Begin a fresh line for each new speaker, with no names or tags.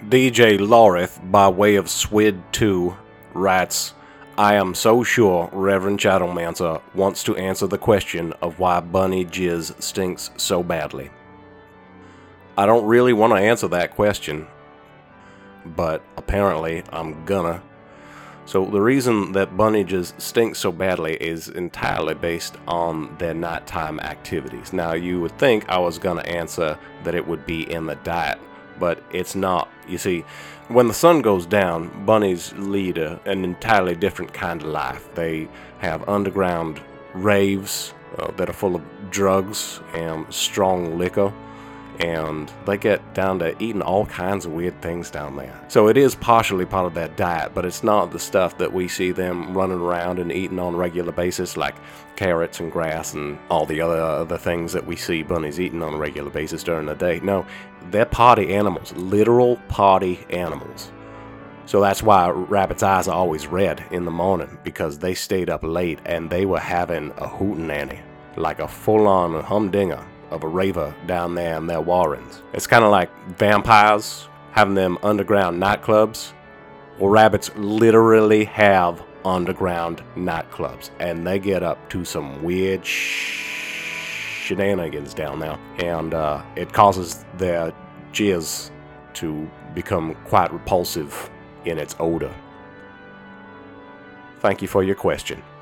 DJ Lorith, by way of Swid2, writes, I am so sure Reverend Chattelmancer wants to answer the question of why bunny jizz stinks so badly. I don't really want to answer that question, but apparently I'm gonna. So the reason that bunny jizz stinks so badly is entirely based on their nighttime activities. Now, you would think I was gonna answer that it would be in the diet, but it's not. You see, when the sun goes down, bunnies lead an entirely different kind of life. They have underground raves that are full of drugs and strong liquor, and they get down to eating all kinds of weird things down there. So it is partially part of their diet, but it's not the stuff that we see them running around and eating on a regular basis, like carrots and grass and all the other things that we see bunnies eating on a regular basis during the day. No, they're party animals, literal party animals. So that's why rabbits' eyes are always red in the morning, because they stayed up late and they were having a hootenanny, like a full-on humdinger of a raver down there in their warrens. It's kind of like vampires having them underground nightclubs. Well, rabbits literally have underground nightclubs, and they get up to some weird shenanigans down there, and it causes their jizz to become quite repulsive in its odor. Thank you for your question.